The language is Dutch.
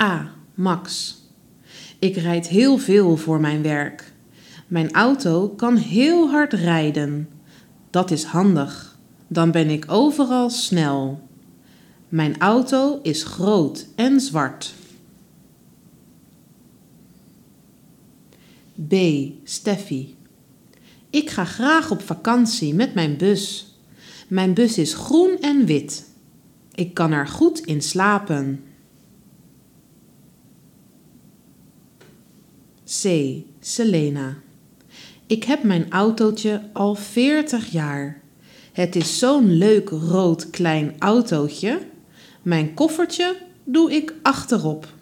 A. Max. Ik rijd heel veel voor mijn werk. Mijn auto kan heel hard rijden. Dat is handig. Dan ben ik overal snel. Mijn auto is groot en zwart. B. Steffi. Ik ga graag op vakantie met mijn bus. Mijn bus is groen en wit. Ik kan er goed in slapen. C. Selena. Ik heb mijn autootje al 40 jaar. Het is zo'n leuk rood klein autootje. Mijn koffertje doe ik achterop.